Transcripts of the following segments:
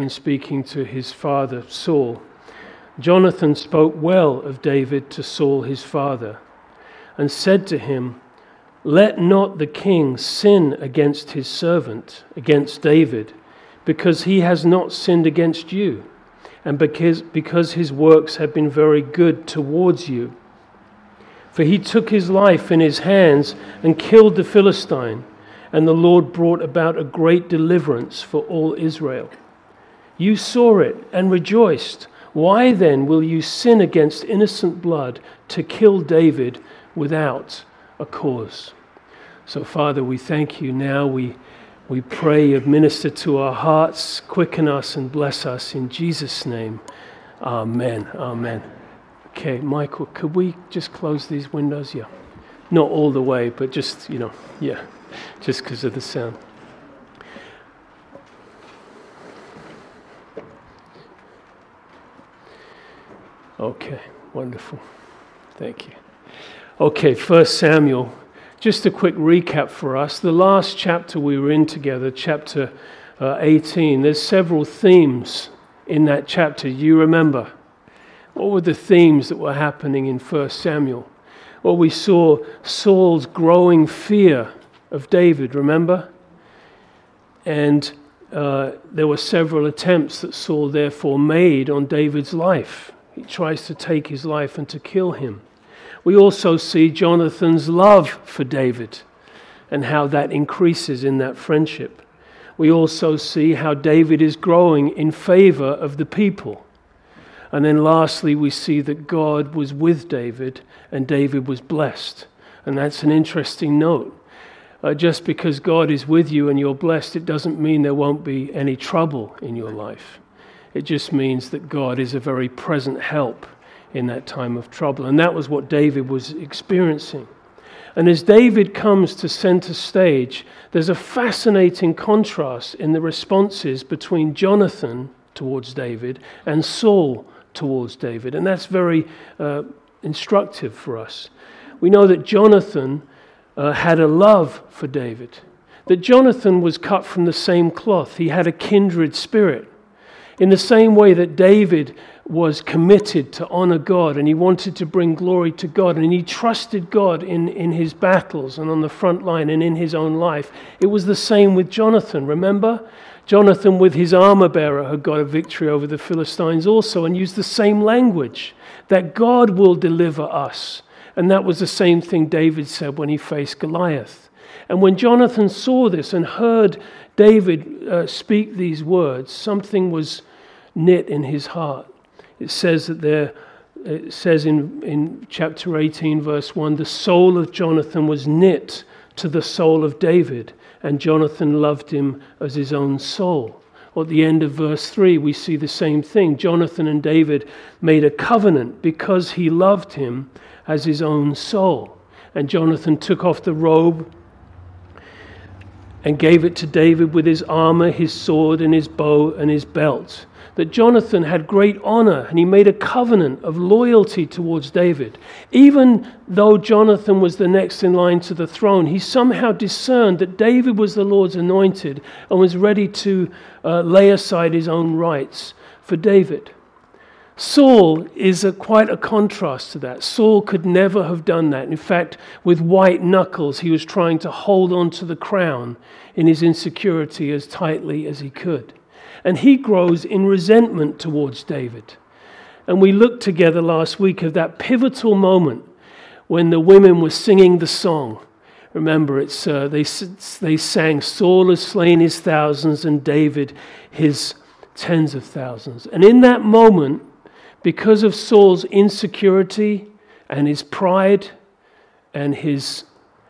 when speaking to his father Saul. Jonathan spoke well of David to Saul his father, and said to him, "Let not the king sin against his servant, against David, because he has not sinned against you, and because his works have been very good towards you. For he took his life in his hands and killed the Philistine, and the Lord brought about a great deliverance for all Israel. You saw it and rejoiced. Why then will you sin against innocent blood to kill David without a cause?" So, Father, we thank you now. We pray you minister to our hearts, quicken us and bless us in Jesus' name. Amen. Amen. Okay, Michael, could we just close these windows? Yeah. Not all the way, but just, yeah, just because of the sound. Okay, wonderful. Thank you. Okay, 1 Samuel. Just a quick recap for us. The last chapter we were in together, chapter 18, there's several themes in that chapter. You remember? What were the themes that were happening in 1 Samuel? Well, we saw Saul's growing fear of David, remember? And there were several attempts that Saul therefore made on David's life. He tries to take his life and to kill him. We also see Jonathan's love for David and how that increases in that friendship. We also see how David is growing in favor of the people. And then lastly, we see that God was with David and David was blessed. And that's an interesting note. Just because God is with you and you're blessed, it doesn't mean there won't be any trouble in your life. It just means that God is a very present help in that time of trouble. And that was what David was experiencing. And as David comes to center stage, there's a fascinating contrast in the responses between Jonathan towards David and Saul towards David. And that's very instructive for us. We know that Jonathan had a love for David, that Jonathan was cut from the same cloth. He had a kindred spirit. In the same way that David was committed to honor God and he wanted to bring glory to God and he trusted God in his battles and on the front line and in his own life, it was the same with Jonathan. Remember? Jonathan with his armor bearer had got a victory over the Philistines also and used the same language, that God will deliver us. And that was the same thing David said when he faced Goliath. And when Jonathan saw this and heard David speak these words, something was knit in his heart. It says that it says in chapter 18, verse 1, the soul of Jonathan was knit to the soul of David, and Jonathan loved him as his own soul. Or at the end of verse 3, we see the same thing. Jonathan and David made a covenant because he loved him as his own soul. And Jonathan took off the robe and gave it to David with his armor, his sword, and his bow, and his belt. That Jonathan had great honor, and he made a covenant of loyalty towards David. Even though Jonathan was the next in line to the throne, he somehow discerned that David was the Lord's anointed and was ready to lay aside his own rights for David. Saul is quite a contrast to that. Saul could never have done that. In fact, with white knuckles, he was trying to hold on to the crown in his insecurity as tightly as he could. And he grows in resentment towards David. And we looked together last week of that pivotal moment when the women were singing the song. Remember, it's they sang, Saul has slain his thousands and David his tens of thousands. And in that moment, because of Saul's insecurity and his pride and his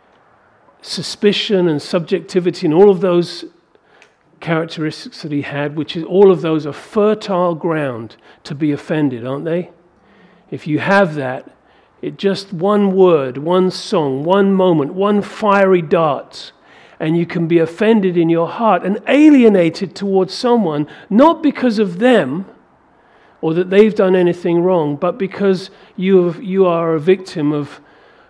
suspicion and subjectivity and all of those characteristics that he had, which is all of those are fertile ground to be offended, aren't they? If you have that, it just one word, one song, one moment, one fiery dart, and you can be offended in your heart and alienated towards someone, not because of them or that they've done anything wrong, but because you are a victim of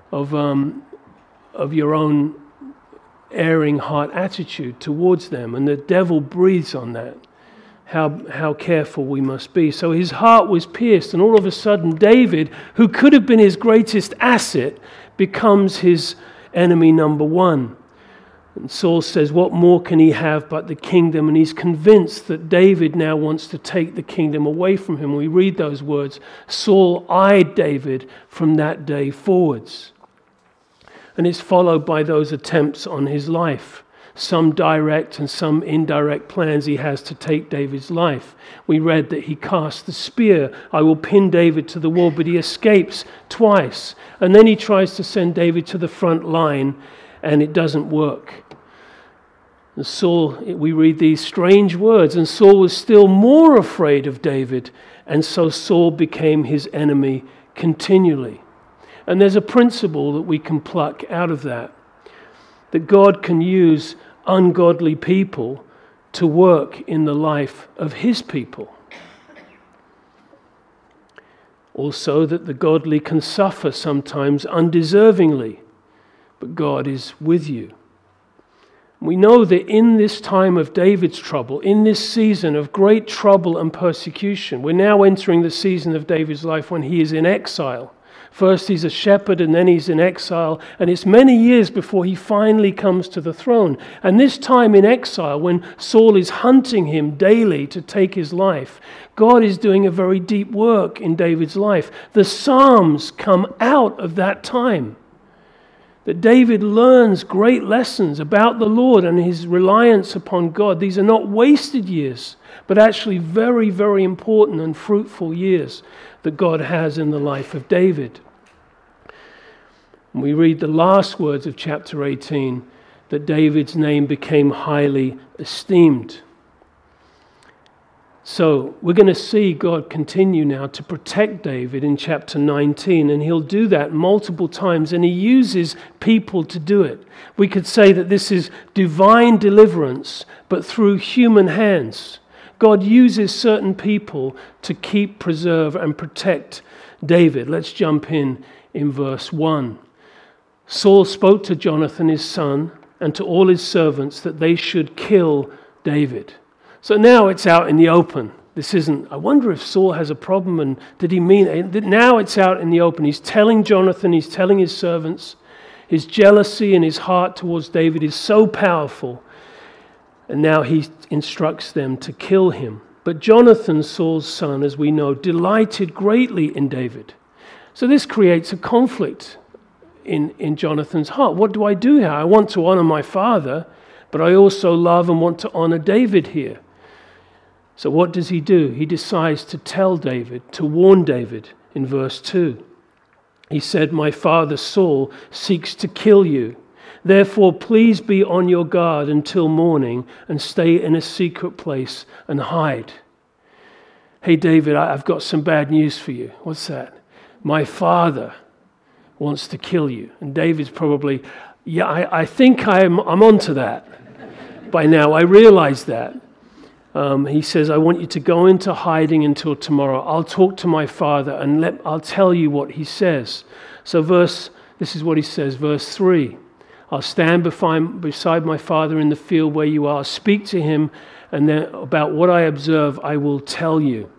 your own erring heart attitude towards them, and the devil breathes on that how careful we must be. So his heart was pierced, and all of a sudden David, who could have been his greatest asset, becomes his enemy number one. And Saul says, what more can he have but the kingdom? And he's convinced that David now wants to take the kingdom away from him. We read those words. Saul eyed David from that day forwards. And it's followed by those attempts on his life. Some direct and some indirect plans he has to take David's life. We read that he cast the spear. I will pin David to the wall, but he escapes twice. And then he tries to send David to the front line, and it doesn't work. And Saul, we read these strange words, and Saul was still more afraid of David, and so Saul became his enemy continually. And there's a principle that we can pluck out of that God can use ungodly people to work in the life of his people. Also, that the godly can suffer sometimes undeservingly, but God is with you. We know that in this time of David's trouble, in this season of great trouble and persecution, we're now entering the season of David's life when he is in exile. First he's a shepherd, and then he's in exile, and it's many years before he finally comes to the throne. And this time in exile, when Saul is hunting him daily to take his life, God is doing a very deep work in David's life. The Psalms come out of that time. That David learns great lessons about the Lord and his reliance upon God. These are not wasted years, but actually very, very important and fruitful years that God has in the life of David. And we read the last words of chapter 18, that David's name became highly esteemed. So we're going to see God continue now to protect David in chapter 19, and he'll do that multiple times, and he uses people to do it. We could say that this is divine deliverance, but through human hands. God uses certain people to keep, preserve, and protect David. Let's jump in verse 1. Saul spoke to Jonathan his son and to all his servants that they should kill David. So now it's out in the open. This isn't, I wonder if Saul has a problem and did he mean it? Now it's out in the open. He's telling Jonathan, he's telling his servants, his jealousy and his heart towards David is so powerful. And now he instructs them to kill him. But Jonathan, Saul's son, as we know, delighted greatly in David. So this creates a conflict in Jonathan's heart. What do I do here? I want to honor my father, but I also love and want to honor David here. So what does he do? He decides to tell David, to warn David in verse 2. He said, "My father Saul seeks to kill you. Therefore, please be on your guard until morning and stay in a secret place and hide." Hey, David, I've got some bad news for you. What's that? My father wants to kill you. And David's probably, I think I'm onto that. By now, I realize that. He says, I want you to go into hiding until tomorrow. I'll talk to my father and I'll tell you what he says. So this is what he says, verse 3. I'll stand beside my father in the field where you are, speak to him, and then about what I observe, I will tell you.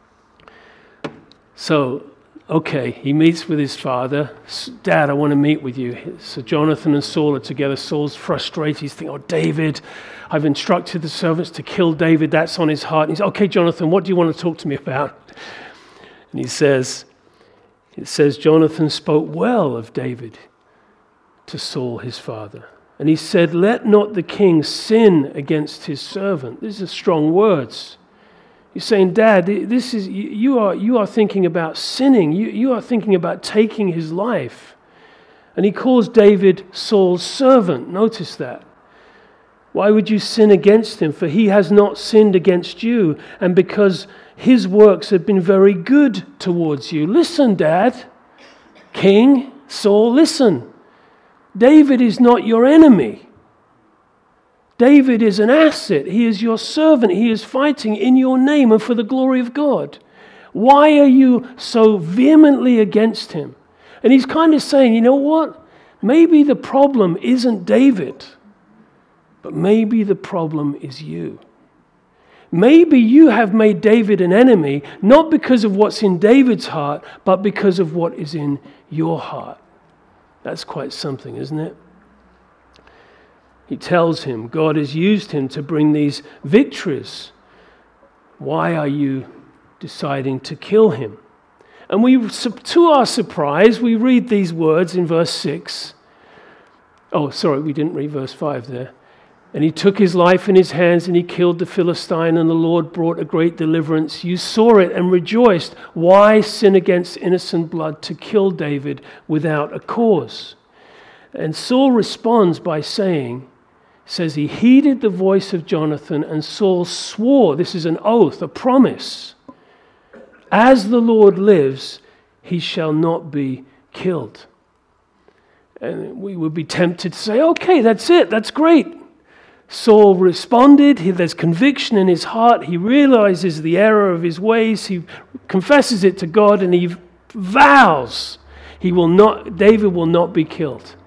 So, okay, he meets with his father. Dad, I want to meet with you. So Jonathan and Saul are together. Saul's frustrated. He's thinking, David, I've instructed the servants to kill David. That's on his heart. And he's, okay, Jonathan, what do you want to talk to me about? And it says, Jonathan spoke well of David to Saul, his father. And he said, let not the king sin against his servant. These are strong words. He's saying, Dad, this is you are thinking about sinning. You are thinking about taking his life. And he calls David Saul's servant. Notice that. Why would you sin against him? For he has not sinned against you, and because his works have been very good towards you. Listen, Dad, King Saul, listen. David is not your enemy. David is an asset. He is your servant. He is fighting in your name and for the glory of God. Why are you so vehemently against him? And he's kind of saying, you know what? Maybe the problem isn't David, but maybe the problem is you. maybe you have made David an enemy, not because of what's in David's heart, but because of what is in your heart. That's quite something, isn't it? He tells him God has used him to bring these victories. Why are you deciding to kill him? And to our surprise, we read these words in verse 6. Oh, sorry, we didn't read verse 5 there. And he took his life in his hands and he killed the Philistine, and the Lord brought a great deliverance. You saw it and rejoiced. Why sin against innocent blood to kill David without a cause? And Saul responds by says he heeded the voice of Jonathan, and Saul swore, this is an oath, a promise, as the Lord lives, he shall not be killed. And we would be tempted to say, okay, that's it, that's great. Saul responded, there's conviction in his heart, he realizes the error of his ways, he confesses it to God, and he vows David will not be killed.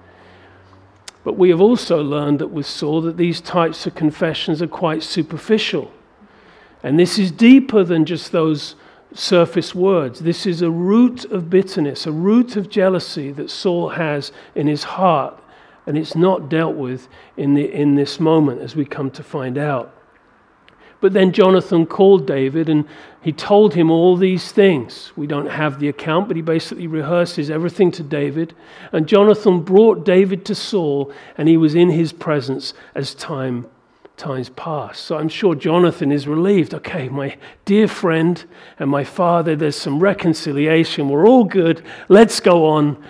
But we have also learned that with Saul that these types of confessions are quite superficial. And this is deeper than just those surface words. This is a root of bitterness, a root of jealousy that Saul has in his heart. And it's not dealt with in this moment, as we come to find out. But then Jonathan called David and he told him all these things. We don't have the account, but he basically rehearses everything to David. And Jonathan brought David to Saul, and he was in his presence as times passed. So I'm sure Jonathan is relieved. Okay, my dear friend and my father, there's some reconciliation. We're all good. Let's go on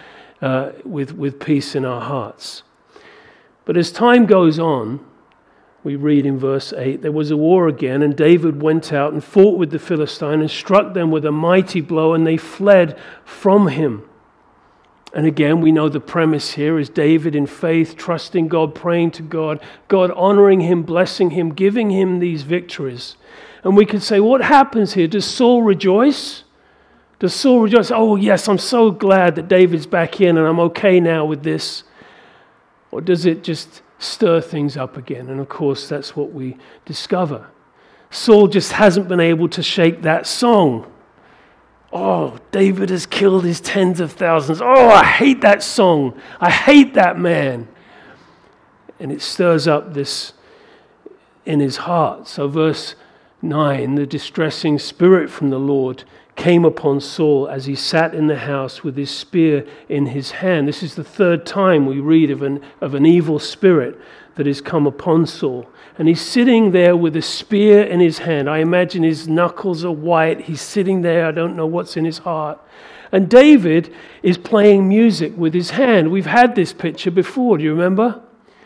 with peace in our hearts. But as time goes on, we read in verse 8, there was a war again, and David went out and fought with the Philistine and struck them with a mighty blow, and they fled from him. And again, we know the premise here is David in faith, trusting God, praying to God, God honoring him, blessing him, giving him these victories. And we could say, what happens here? Does Saul rejoice? Does Saul rejoice? Oh, yes, I'm so glad that David's back in and I'm okay now with this. Or does it just stir things up again? And of course, that's what we discover. Saul just hasn't been able to shake that song. Oh, David has killed his tens of thousands. Oh, I hate that song. I hate that man. And it stirs up this in his heart. So verse 9, the distressing spirit from the Lord came upon Saul as he sat in the house with his spear in his hand. This is the third time we read of an evil spirit that has come upon Saul. And he's sitting there with a spear in his hand. I imagine his knuckles are white. He's sitting there. I don't know what's in his heart. And David is playing music with his hand. We've had this picture before. Do you remember?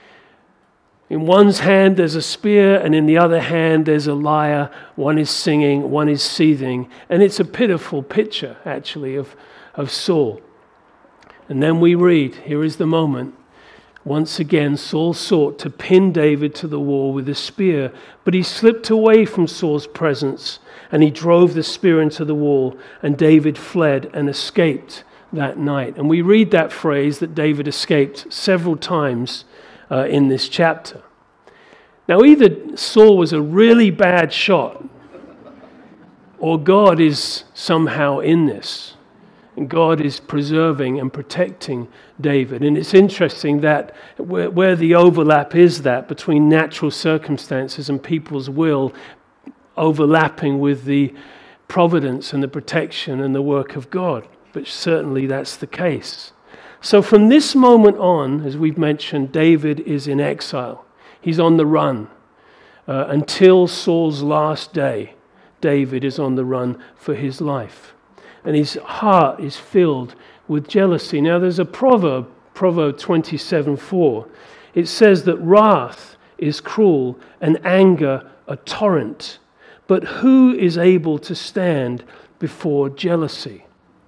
In one's hand there's a spear, and in the other hand there's a lyre. One is singing, one is seething. And it's a pitiful picture, actually, of Saul. And then we read, here is the moment. Once again, Saul sought to pin David to the wall with a spear, but he slipped away from Saul's presence, and he drove the spear into the wall, and David fled and escaped that night. And we read that phrase that David escaped several times in this chapter. Now, either Saul was a really bad shot, or God is somehow in this. And God is preserving and protecting David. And it's interesting that where the overlap is that between natural circumstances and people's will overlapping with the providence and the protection and the work of God. But certainly that's the case. So from this moment on, as we've mentioned, David is in exile. He's on the run. Until Saul's last day, David is on the run for his life. And his heart is filled with jealousy. Now there's a proverb, Proverb 27:4. It says that wrath is cruel and anger a torrent. But who is able to stand before jealousy?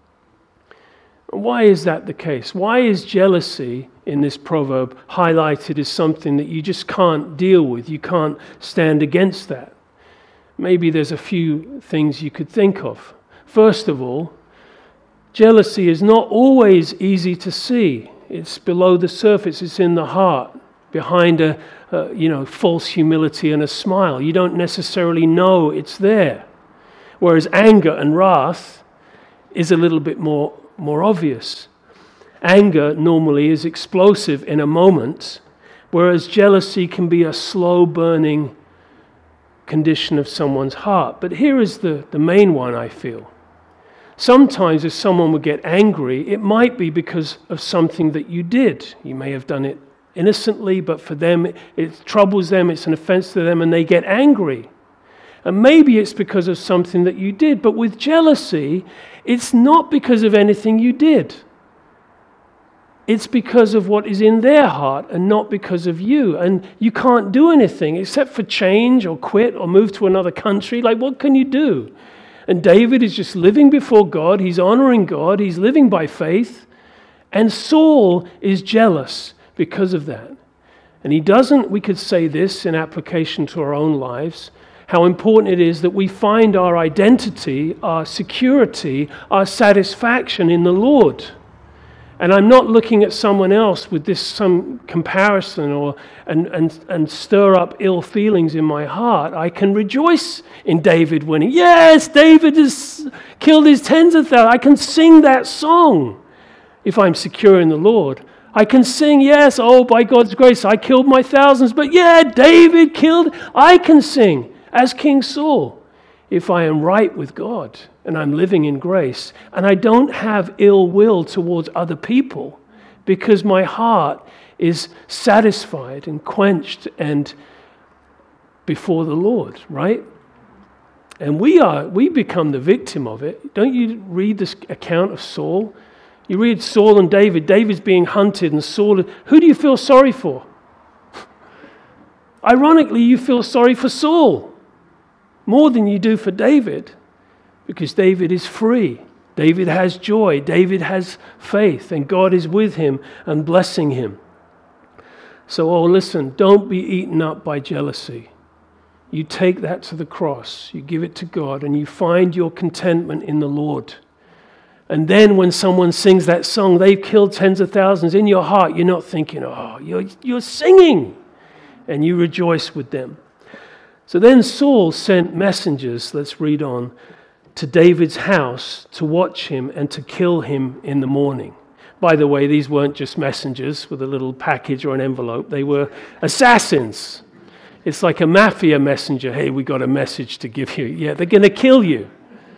Why is that the case? Why is jealousy in this proverb highlighted as something that you just can't deal with? You can't stand against that. Maybe there's a few things you could think of. First of all, jealousy is not always easy to see. It's below the surface, it's in the heart. behind a false humility and a smile. You don't necessarily know it's there. Whereas anger and wrath is a little bit more obvious. Anger normally is explosive in a moment, whereas jealousy can be a slow burning condition of someone's heart. But here is the main one, I feel. Sometimes if someone would get angry, it might be because of something that you did. You may have done it innocently, but for them it troubles them, it's an offense to them, and they get angry. And maybe it's because of something that you did. But with jealousy, it's not because of anything you did. It's because of what is in their heart and not because of you. And you can't do anything except for change or quit or move to another country. Like, what can you do? And David is just living before God. He's honoring God. He's living by faith. And Saul is jealous because of that. And he doesn't, we could say this in application to our own lives, how important it is that we find our identity, our security, our satisfaction in the Lord. And I'm not looking at someone else with this some comparison and stir up ill feelings in my heart. I can rejoice in David winning. Yes, David has killed his tens of thousands. I can sing that song if I'm secure in the Lord. I can sing, yes, oh, by God's grace, I killed my thousands. But yeah, David killed. I can sing as King Saul if I am right with God and I'm living in grace, and I don't have ill will towards other people because my heart is satisfied and quenched and before the Lord, right? And we become the victim of it. Don't you read this account of Saul? You read Saul and David. David's being hunted and Saul. Who do you feel sorry for? Ironically, you feel sorry for Saul more than you do for David, because David is free. David has joy. David has faith, and God is with him and blessing him. So, listen, don't be eaten up by jealousy. You take that to the cross, you give it to God, and you find your contentment in the Lord. And then when someone sings that song, they've killed tens of thousands, in your heart, you're not thinking, you're singing, and you rejoice with them. So then Saul sent messengers, let's read on, to David's house to watch him and to kill him in the morning. By the way, these weren't just messengers with a little package or an envelope. They were assassins. It's like a mafia messenger. Hey, we got a message to give you. Yeah, they're going to kill you.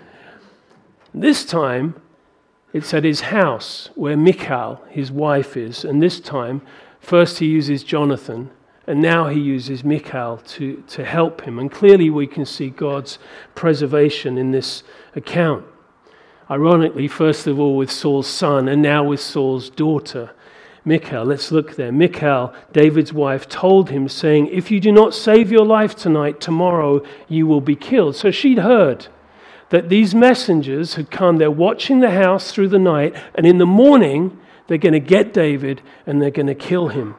This time, it's at his house where Michal, his wife, is. And this time, first he uses Jonathan, and now he uses Michal to help him. And clearly we can see God's preservation in this account. Ironically, first of all with Saul's son, and now with Saul's daughter, Michal. Let's look there. Michal, David's wife, told him, saying, if you do not save your life tonight, tomorrow you will be killed. So she'd heard that these messengers had come. They're watching the house through the night, and in the morning they're going to get David and they're going to kill him.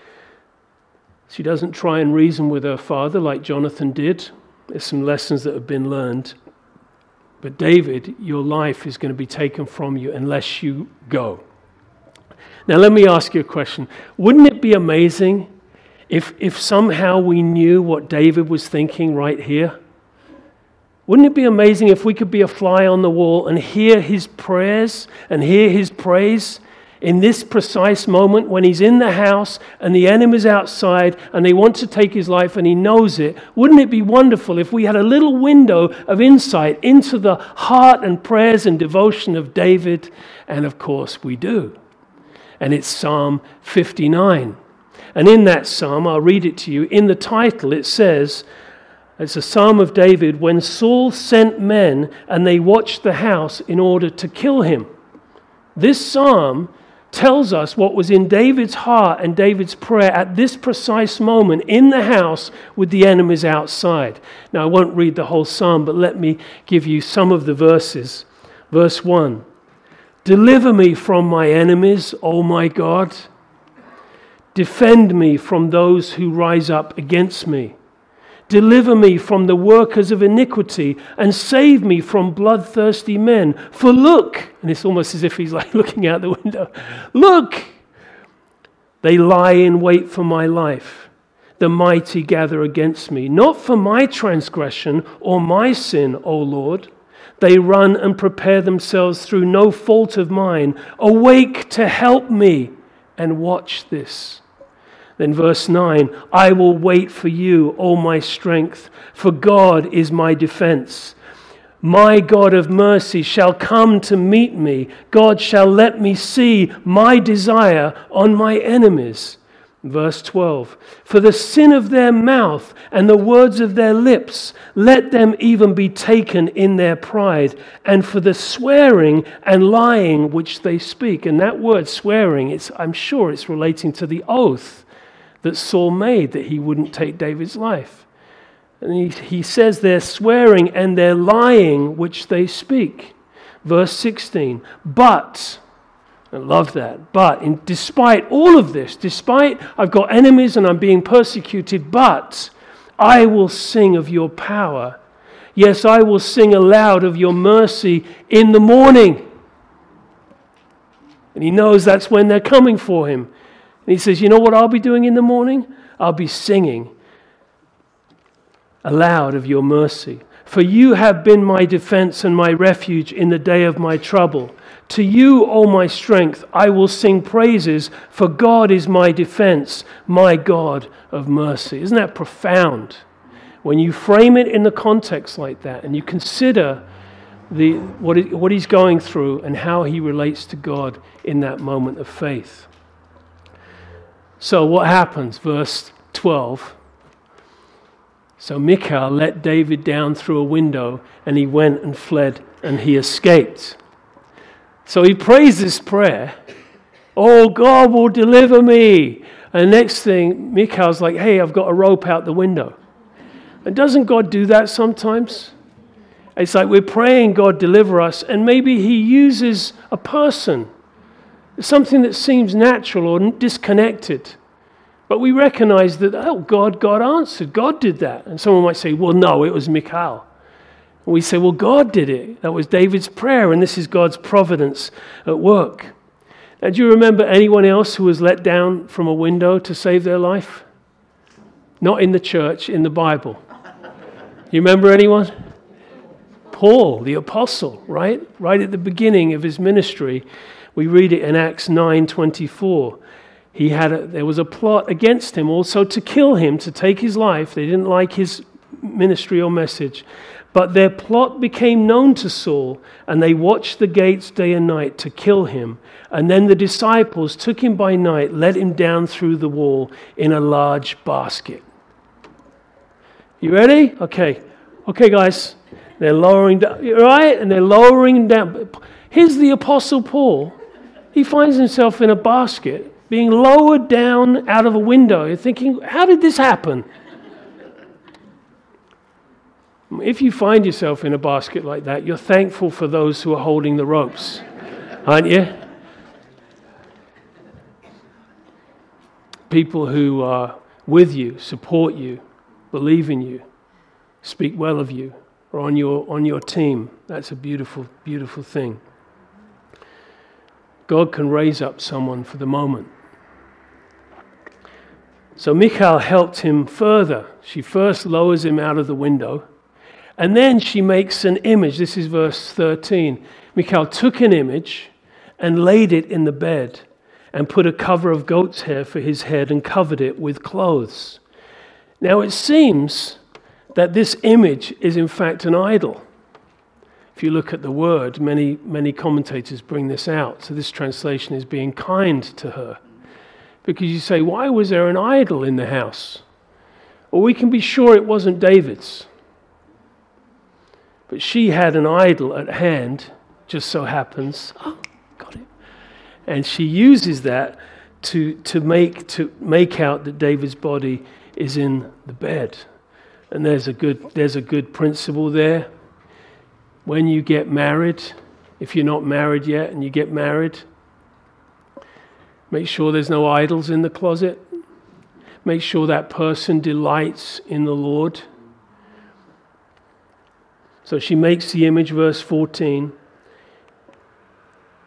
She doesn't try and reason with her father like Jonathan did. There's some lessons that have been learned. But David, your life is going to be taken from you unless you go. Now let me ask you a question. Wouldn't it be amazing if somehow we knew what David was thinking right here? Wouldn't it be amazing if we could be a fly on the wall and hear his prayers and hear his praise in this precise moment when he's in the house and the enemy's outside and they want to take his life and he knows it? Wouldn't it be wonderful if we had a little window of insight into the heart and prayers and devotion of David? And of course we do. And it's Psalm 59. And in that psalm, I'll read it to you. In the title it says, it's a psalm of David when Saul sent men and they watched the house in order to kill him. This psalm tells us what was in David's heart and David's prayer at this precise moment in the house with the enemies outside. Now, I won't read the whole psalm, but let me give you some of the verses. Verse 1, deliver me from my enemies, O my God. Defend me from those who rise up against me. Deliver me from the workers of iniquity and save me from bloodthirsty men. For look, and it's almost as if he's like looking out the window, look, They lie in wait for my life. The mighty gather against me, not for my transgression or my sin, O Lord. They run and prepare themselves through no fault of mine. Awake to help me, and watch this. Then verse 9, I will wait for you, O my strength, for God is my defense. My God of mercy shall come to meet me. God shall let me see my desire on my enemies. Verse 12, for the sin of their mouth and the words of their lips, let them even be taken in their pride, and for the swearing and lying which they speak. And that word swearing, I'm sure it's relating to the oath that Saul made that he wouldn't take David's life. And he says they're swearing and they're lying which they speak. Verse 16, but, I love that, but despite all of this, despite I've got enemies and I'm being persecuted, but I will sing of your power. Yes, I will sing aloud of your mercy in the morning. And he knows that's when they're coming for him. And he says, you know what I'll be doing in the morning? I'll be singing aloud of your mercy. For you have been my defense and my refuge in the day of my trouble. To you, O my strength, I will sing praises, for God is my defense, my God of mercy. Isn't that profound? When you frame it in the context like that and you consider what he's going through and how he relates to God in that moment of faith. So what happens? Verse 12. So Michal let David down through a window, and he went and fled, and he escaped. So he prays this prayer, oh, God will deliver me. And the next thing, Michal's like, hey, I've got a rope out the window. And doesn't God do that sometimes? It's like we're praying, God deliver us, and maybe he uses a person, something that seems natural or disconnected. But we recognize that, oh, God answered. God did that. And someone might say, well, no, it was Michal. And we say, well, God did it. That was David's prayer, and this is God's providence at work. And do you remember anyone else who was let down from a window to save their life? Not in the church, in the Bible. You remember anyone? Paul, the apostle, right? Right at the beginning of his ministry. We read it in Acts 9:24. There was a plot against him also to kill him, to take his life. They didn't like his ministry or message. But their plot became known to Saul, and they watched the gates day and night to kill him. And then the disciples took him by night, let him down through the wall in a large basket. You ready? Okay, guys. They're lowering down, right? And they're lowering down. Here's the Apostle Paul. He finds himself in a basket, being lowered down out of a window. You're thinking, how did this happen? If you find yourself in a basket like that, you're thankful for those who are holding the ropes, aren't you? People who are with you, support you, believe in you, speak well of you, are on your team. That's a beautiful, beautiful thing. God can raise up someone for the moment. So Michal helped him further. She first lowers him out of the window, and then she makes an image. This is verse 13. Michal took an image and laid it in the bed and put a cover of goat's hair for his head and covered it with clothes. Now it seems that this image is in fact an idol. If you look at the word, many commentators bring this out. So this translation is being kind to her. Because you say, why was there an idol in the house? Well, we can be sure it wasn't David's. But she had an idol at hand, just so happens. Oh, got it. And she uses that to make out that David's body is in the bed. And there's a good principle there. When you get married, if you're not married yet and you get married, make sure there's no idols in the closet. Make sure that person delights in the Lord. So she makes the image, verse 14.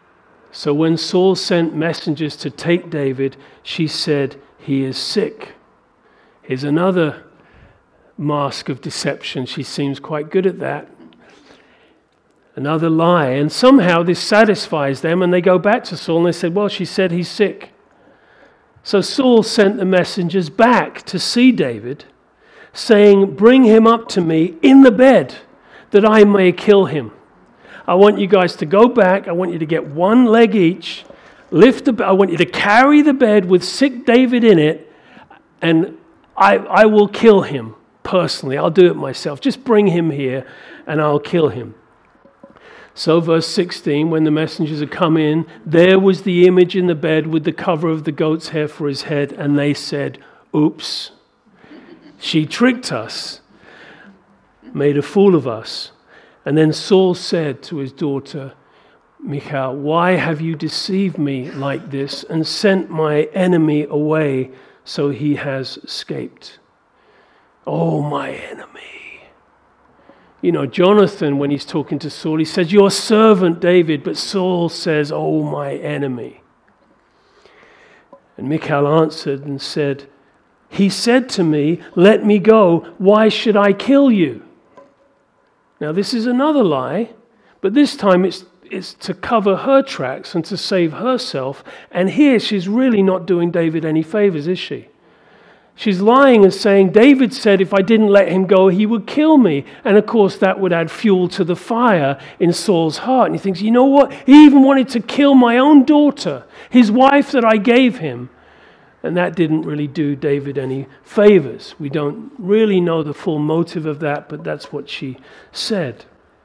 So when Saul sent messengers to take David, she said, "He is sick." Here's another mask of deception. She seems quite good at that. Another lie. And somehow this satisfies them, and they go back to Saul and they said, "Well, she said he's sick." So Saul sent the messengers back to see David, saying, "Bring him up to me in the bed, that I may kill him. I want you guys to go back. I want you to get one leg each. I want you to carry the bed with sick David in it, and I will kill him personally. I'll do it myself. Just bring him here, and I'll kill him." So verse 16, when the messengers had come in, there was the image in the bed with the cover of the goat's hair for his head, and they said, "Oops, she tricked us, made a fool of us." And then Saul said to his daughter, Michal, "Why have you deceived me like this and sent my enemy away so he has escaped?" Oh, my enemy. You know, Jonathan, when he's talking to Saul, he says, "Your servant David," but Saul says, "Oh, my enemy." And Michal answered and said, "He said to me, 'Let me go. Why should I kill you?'" Now, this is another lie, but this time it's to cover her tracks and to save herself. And here she's really not doing David any favors, is she? She's lying and saying, "David said if I didn't let him go, he would kill me." And of course, that would add fuel to the fire in Saul's heart. And he thinks, you know what? He even wanted to kill my own daughter, his wife that I gave him. And that didn't really do David any favors. We don't really know the full motive of that, but that's what she said.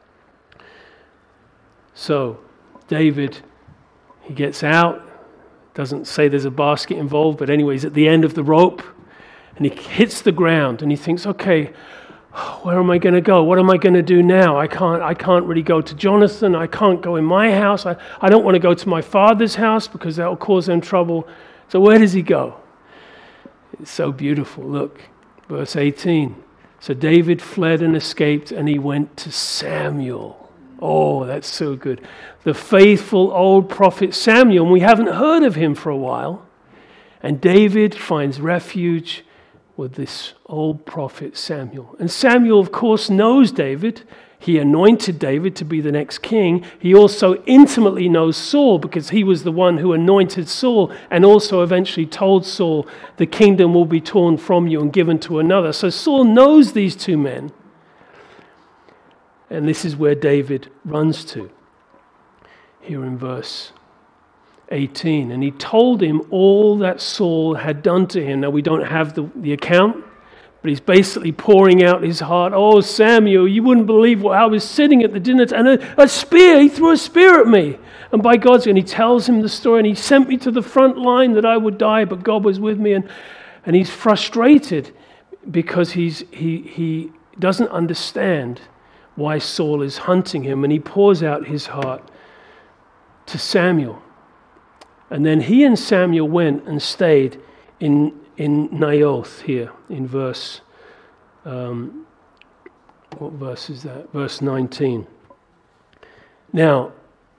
So David, he gets out. Doesn't say there's a basket involved, but anyway, he's at the end of the rope. And he hits the ground and he thinks, okay, where am I going to go? What am I going to do now? I can't really go to Jonathan. I can't go in my house. I don't want to go to my father's house because that will cause them trouble. So where does he go? It's so beautiful. Look, verse 18. So David fled and escaped, and he went to Samuel. Oh, that's so good. The faithful old prophet Samuel. And we haven't heard of him for a while. And David finds refuge with this old prophet Samuel. And Samuel, of course, knows David. He anointed David to be the next king. He also intimately knows Saul because he was the one who anointed Saul and also eventually told Saul, the kingdom will be torn from you and given to another. So Saul knows these two men. And this is where David runs to. Here in verse 18. And he told him all that Saul had done to him. Now we don't have the account, but he's basically pouring out his heart. "Oh, Samuel, you wouldn't believe what I was sitting at the dinner and a spear, he threw a spear at me. And by God's, and he tells him the story, and he sent me to the front line that I would die, but God was with me." And he's frustrated because he doesn't understand why Saul is hunting him, and he pours out his heart to Samuel. And then he and Samuel went and stayed in Naioth here in verse, what verse is that? Verse 19. Now,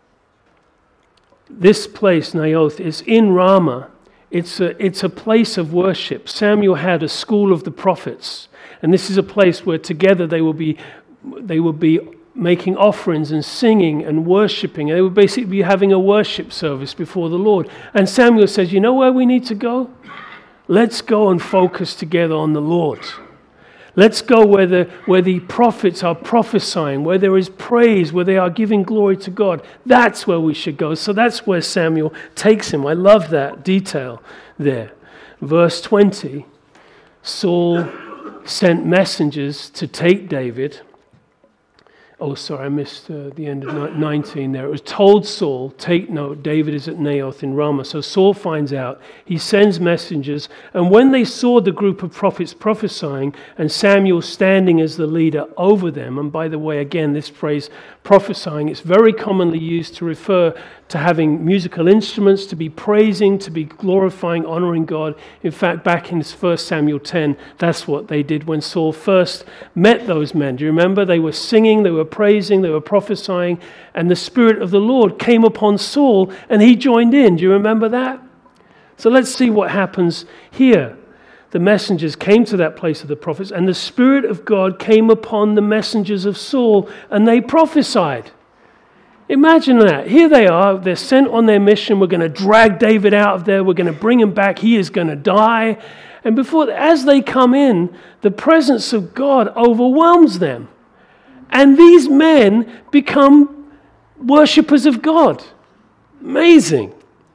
this place, Naioth, is in Ramah. It's a place of worship. Samuel had a school of the prophets. And this is a place where together they will be making offerings and singing and worshiping. They would basically be having a worship service before the Lord. And Samuel says, you know where we need to go? Let's go and focus together on the Lord. Let's go where the prophets are prophesying, where there is praise, where they are giving glory to God. That's where we should go. So that's where Samuel takes him. I love that detail there. Verse 20, Saul sent messengers to take David. Oh, sorry, I missed the end of 19 there. It was told Saul, take note, David is at Naioth in Ramah. So Saul finds out. He sends messengers. And when they saw the group of prophets prophesying and Samuel standing as the leader over them, and by the way, again, this phrase prophesying, it's very commonly used to refer to having musical instruments, to be praising, to be glorifying, honoring God. In fact, back in 1 Samuel 10, that's what they did when Saul first met those men. Do you remember? They were singing, they were praising, they were prophesying, and the Spirit of the Lord came upon Saul, and he joined in. Do you remember that? So let's see what happens here. The messengers came to that place of the prophets, and the Spirit of God came upon the messengers of Saul, and they prophesied. Imagine that. Here they are. They're sent on their mission. We're going to drag David out of there. We're going to bring him back. He is going to die. And as they come in, the presence of God overwhelms them. And these men become worshippers of God. Amazing.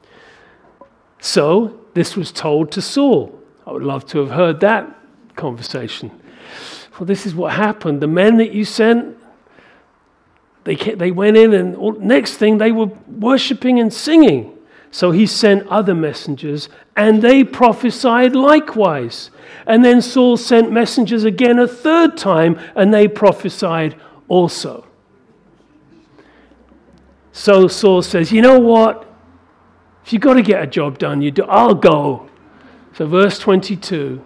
So this was told to Saul. I would love to have heard that conversation. Well, this is what happened. The men that you sent, they went in, and next thing they were worshiping and singing. So he sent other messengers, and they prophesied likewise. And then Saul sent messengers again a third time, and they prophesied also. So Saul says, you know what? If you've got to get a job done, you do. I'll go. So verse 22.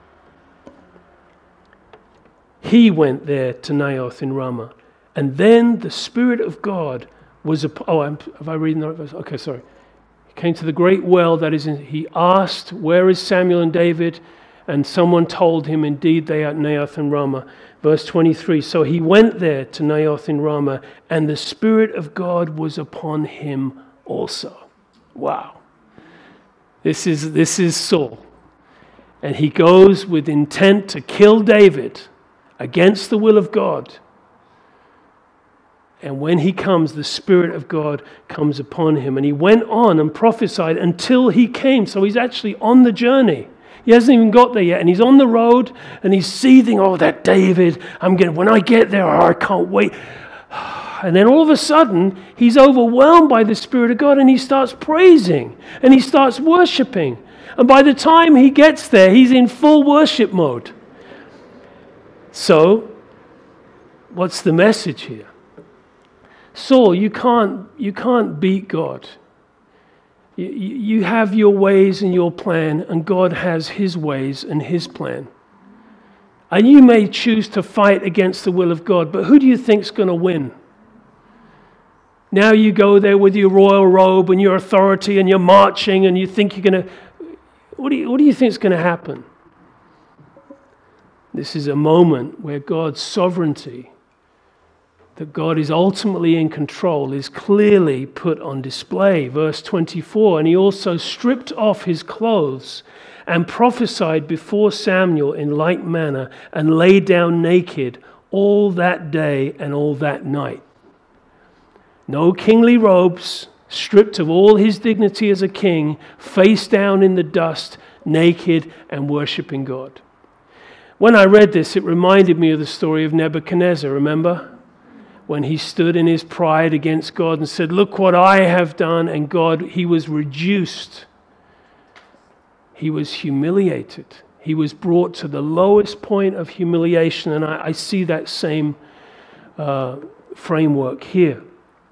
He went there to Naioth in Ramah. And then the Spirit of God was upon... have I read the right verse? Okay, sorry. He came to the great well that is in... He asked, where is Samuel and David? And someone told him, indeed, they are at Naioth in Ramah. Verse 23. So he went there to Naioth in Ramah, and the Spirit of God was upon him also. Wow. This is Saul. And he goes with intent to kill David against the will of God. And when he comes, the Spirit of God comes upon him. And he went on and prophesied until he came. So he's actually on the journey. He hasn't even got there yet. And he's on the road and he's seething, oh, that David, when I get there, I can't wait. And then all of a sudden, he's overwhelmed by the Spirit of God, and he starts praising, and he starts worshiping. And by the time he gets there, he's in full worship mode. So, what's the message here? Saul, you can't beat God. You have your ways and your plan, and God has his ways and his plan. And you may choose to fight against the will of God, but who do you think's going to win? Now you go there with your royal robe and your authority and you're marching and you think you're going to... What do you think is going to happen? This is a moment where God's sovereignty, that God is ultimately in control, is clearly put on display. Verse 24, and he also stripped off his clothes and prophesied before Samuel in like manner and lay down naked all that day and all that night. No kingly robes, stripped of all his dignity as a king, face down in the dust, naked and worshiping God. When I read this, it reminded me of the story of Nebuchadnezzar, remember? When he stood in his pride against God and said, look what I have done, and God, he was reduced. He was humiliated. He was brought to the lowest point of humiliation, and I see that same framework here.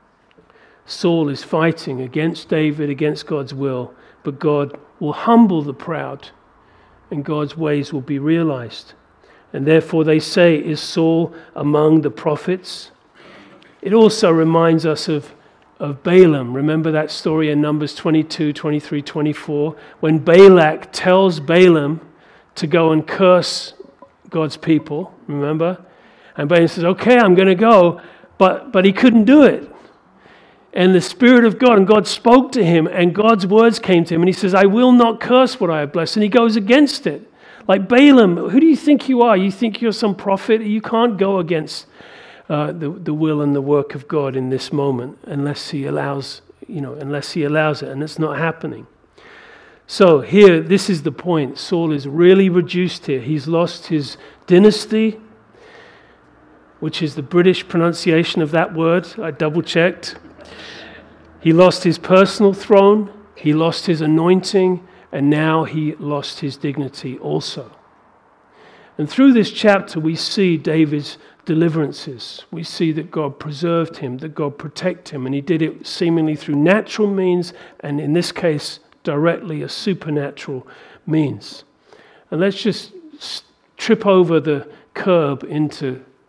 Saul is fighting against David, against God's will, but God will humble the proud, and God's ways will be realized. And therefore they say, is Saul among the prophets? It also reminds us of Balaam. Remember that story in Numbers 22, 23, 24, when Balak tells Balaam to go and curse God's people, remember? And Balaam says, okay, I'm going to go, but he couldn't do it. And the Spirit of God, and God spoke to him, and God's words came to him, and he says, I will not curse what I have blessed. And he goes against it. Like Balaam, who do you think you are? You think you're some prophet? You can't go against the will and the work of God in this moment unless he allows it, and it's not happening. So here, this is the point. Saul is really reduced here. He's lost his dynasty, which is the British pronunciation of that word. I double-checked. He lost his personal throne, he lost his anointing, and now he lost his dignity also. And through this chapter, we see David's deliverances. We see that God preserved him, that God protected him, and he did it seemingly through natural means, and in this case, directly a supernatural means. And let's just trip over the curb into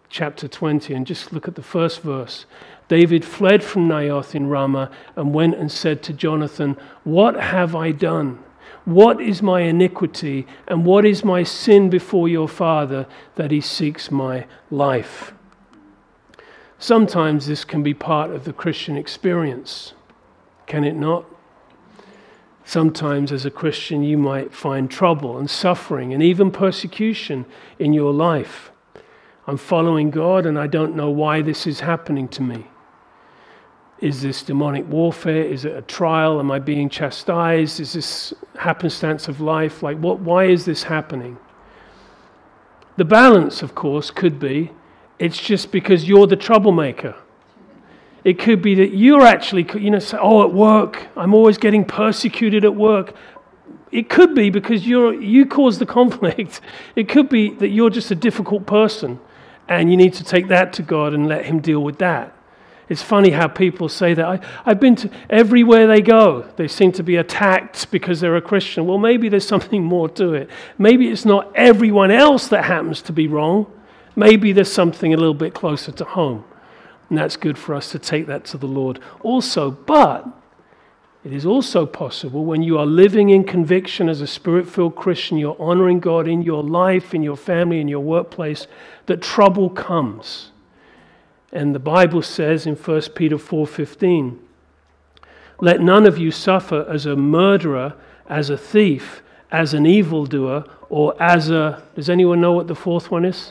chapter 20, and just look at the first verse. David fled from Naioth in Ramah and went and said to Jonathan, "What have I done? What is my iniquity, and what is my sin before your father, that he seeks my life?" Sometimes this can be part of the Christian experience, can it not? Sometimes as a Christian you might find trouble and suffering and even persecution in your life. I'm following God and I don't know why this is happening to me. Is this demonic warfare? Is it a trial? Am I being chastised? Is this happenstance of life? Why is this happening? The balance, of course, could be it's just because you're the troublemaker. It could be that you're actually, say, at work, I'm always getting persecuted at work. It could be because you caused the conflict. It could be that you're just a difficult person and you need to take that to God and let him deal with that. It's funny how people say that. I've been to everywhere they go. They seem to be attacked because they're a Christian. Well, maybe there's something more to it. Maybe it's not everyone else that happens to be wrong. Maybe there's something a little bit closer to home. And that's good for us to take that to the Lord also. But it is also possible when you are living in conviction as a Spirit-filled Christian, you're honoring God in your life, in your family, in your workplace, that trouble comes. And the Bible says in 1 Peter 4:15, "Let none of you suffer as a murderer, as a thief, as an evildoer, or as a..." Does anyone know what the fourth one is?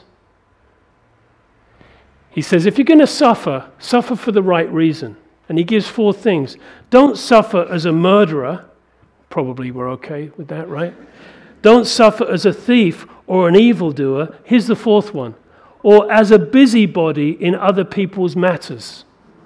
He says, if you're going to suffer for the right reason. And he gives 4 things. Don't suffer as a murderer. Probably we're okay with that, right? Don't suffer as a thief or an evildoer. Here's the 4th one. Or as a busybody in other people's matters.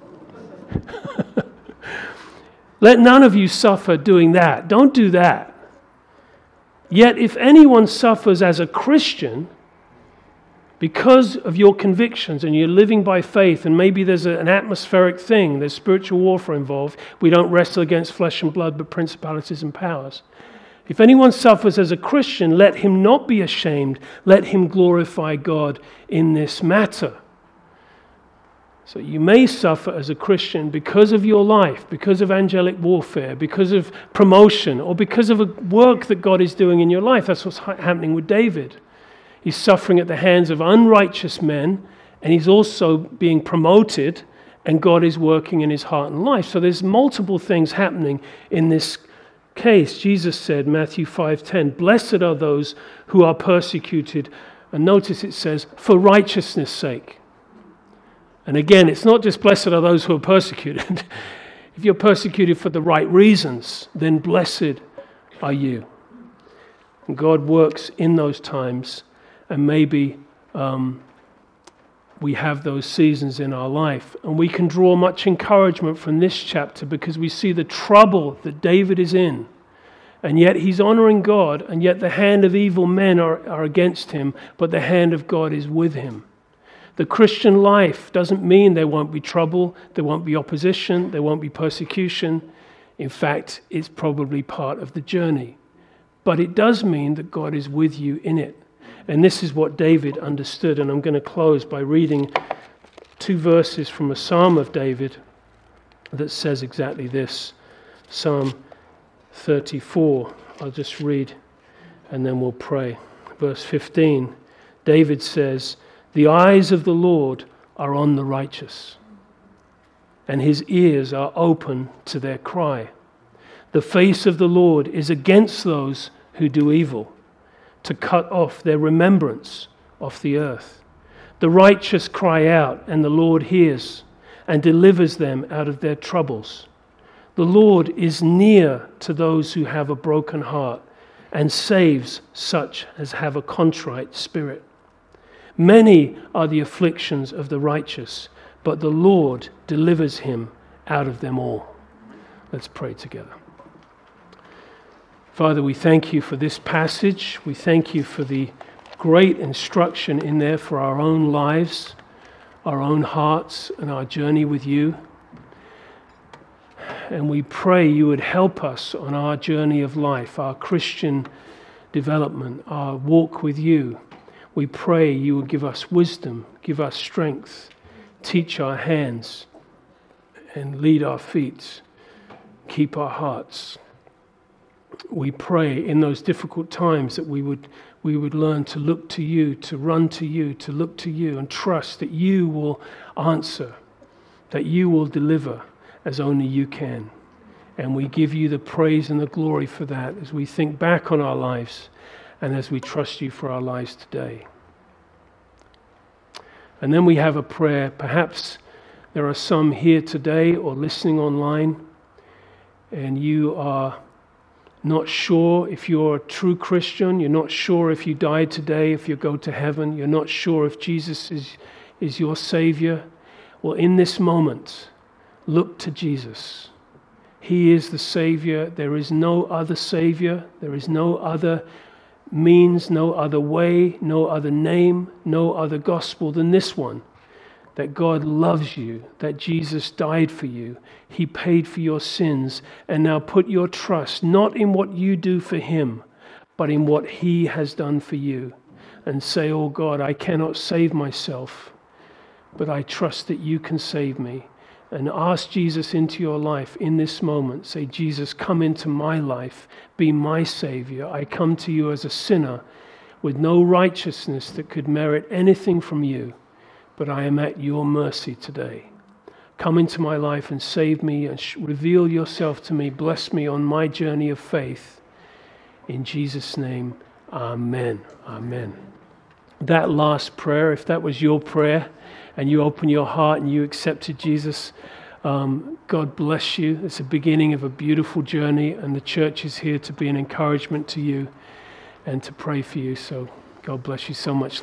Let none of you suffer doing that. Don't do that. Yet if anyone suffers as a Christian, because of your convictions and you're living by faith, and maybe there's an atmospheric thing, there's spiritual warfare involved. We don't wrestle against flesh and blood, but principalities and powers. If anyone suffers as a Christian, let him not be ashamed. Let him glorify God in this matter. So you may suffer as a Christian because of your life, because of angelic warfare, because of promotion, or because of a work that God is doing in your life. That's what's happening with David. He's suffering at the hands of unrighteous men, and he's also being promoted, and God is working in his heart and life. So there's multiple things happening in this case. Jesus said, Matthew 5:10, "Blessed are those who are persecuted," and notice it says, "for righteousness' sake." And again, it's not just blessed are those who are persecuted. If you're persecuted for the right reasons, then blessed are you. And God works in those times. And maybe we have those seasons in our life. And we can draw much encouragement from this chapter because we see the trouble that David is in. And yet he's honoring God, and yet the hand of evil men are against him, but the hand of God is with him. The Christian life doesn't mean there won't be trouble, there won't be opposition, there won't be persecution. In fact, it's probably part of the journey. But it does mean that God is with you in it. And this is what David understood. And I'm going to close by reading 2 verses from a Psalm of David that says exactly this. Psalm 34. I'll just read and then we'll pray. Verse 15. David says, "The eyes of the Lord are on the righteous, and his ears are open to their cry. The face of the Lord is against those who do evil, to cut off their remembrance off the earth. The righteous cry out, and the Lord hears and delivers them out of their troubles. The Lord is near to those who have a broken heart and saves such as have a contrite spirit. Many are the afflictions of the righteous, but the Lord delivers him out of them all." Let's pray together. Father, we thank you for this passage. We thank you for the great instruction in there for our own lives, our own hearts, and our journey with you. And we pray you would help us on our journey of life, our Christian development, our walk with you. We pray you would give us wisdom, give us strength, teach our hands, and lead our feet, keep our hearts. We pray in those difficult times that we would learn to look to you, to run to you, to look to you, and trust that you will answer, that you will deliver as only you can. And we give you the praise and the glory for that as we think back on our lives and as we trust you for our lives today. And then we have a prayer. Perhaps there are some here today or listening online, and you are not sure if you're a true Christian. You're not sure if you died today, if you go to heaven. You're not sure if Jesus is your Savior. Well, in this moment, look to Jesus. He is the Savior. There is no other Savior. There is no other means, no other way, no other name, no other gospel than this one. That God loves you, that Jesus died for you. He paid for your sins. And now put your trust not in what you do for Him, but in what He has done for you. And say, oh God, I cannot save myself, but I trust that you can save me. And ask Jesus into your life in this moment. Say, Jesus, come into my life. Be my Savior. I come to you as a sinner with no righteousness that could merit anything from you. But I am at your mercy today. Come into my life and save me and reveal yourself to me. Bless me on my journey of faith. In Jesus' name, amen. Amen. That last prayer, if that was your prayer, and you open your heart and you accepted Jesus, God bless you. It's the beginning of a beautiful journey, and the church is here to be an encouragement to you and to pray for you. So God bless you so much.